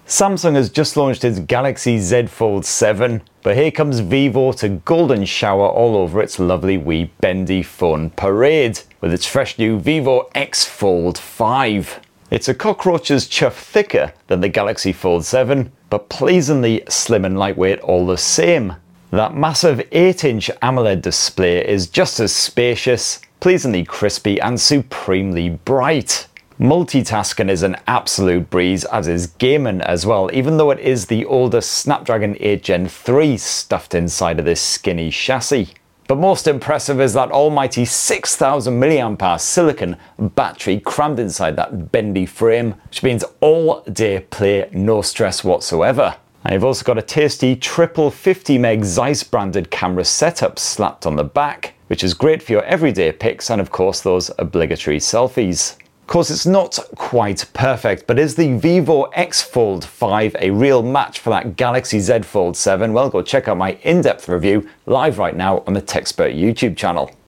Samsung has just launched its Galaxy Z Fold 7, but here comes Vivo to golden shower all over its lovely wee bendy phone parade with its fresh new Vivo X Fold 5. It's a cockroach's chuff thicker than the Galaxy Fold 7, but pleasingly slim and lightweight all the same. That massive 8-inch AMOLED display is just as spacious, pleasingly crispy and supremely bright. Multitasking is an absolute breeze, as is gaming as well, even though it is the older Snapdragon 8 Gen 3 stuffed inside of this skinny chassis. But most impressive is that almighty 6000 mAh silicon battery crammed inside that bendy frame, which means all day play, no stress whatsoever. And you've also got a tasty triple 50 meg Zeiss branded camera setup slapped on the back, which is great for your everyday pics and of course those obligatory selfies. Of course, it's not quite perfect, but is the Vivo X Fold 5 a real match for that Galaxy Z Fold 7? Well, go check out my in-depth review live right now on the Techspert YouTube channel.